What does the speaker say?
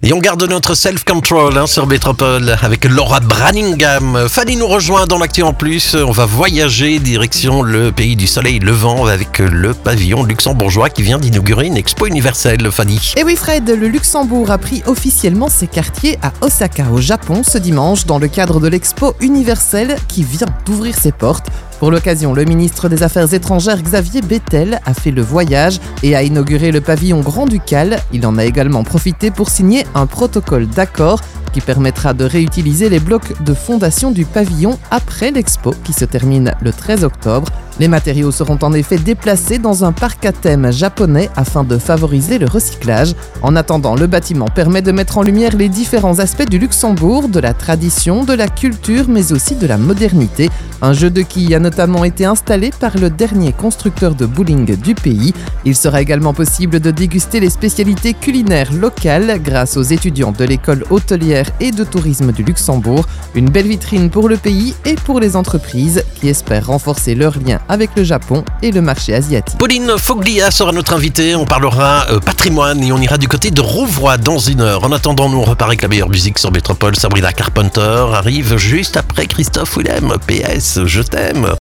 Et on garde notre self-control sur Métropole avec Laura Branningham. Fanny nous rejoint dans l'actu en plus. On va voyager direction le pays du soleil levant avec le pavillon luxembourgeois qui vient d'inaugurer une expo universelle, Fanny. Et oui Fred, le Luxembourg a pris officiellement ses quartiers à Osaka au Japon ce dimanche dans le cadre de l'expo universelle qui vient d'ouvrir ses portes. Pour l'occasion, le ministre des Affaires étrangères Xavier Bettel a fait le voyage et a inauguré le pavillon grand-ducal. Il en a également profité pour signer un protocole d'accord qui permettra de réutiliser les blocs de fondation du pavillon après l'expo qui se termine le 13 octobre. Les matériaux seront en effet déplacés dans un parc à thème japonais afin de favoriser le recyclage. En attendant, le bâtiment permet de mettre en lumière les différents aspects du Luxembourg, de la tradition, de la culture, mais aussi de la modernité. Un jeu de quilles a notamment été installé par le dernier constructeur de bowling du pays. Il sera également possible de déguster les spécialités culinaires locales grâce aux étudiants de l'école hôtelière et de tourisme du Luxembourg. Une belle vitrine pour le pays et pour les entreprises qui espèrent renforcer leurs liens avec le Japon et le marché asiatique. Pauline Foglia sera notre invitée. On parlera patrimoine et on ira du côté de Rouvroy dans une heure. En attendant, nous on repart avec la meilleure musique sur Métropole. Sabrina Carpenter arrive juste après Christophe Willem. PS, je t'aime.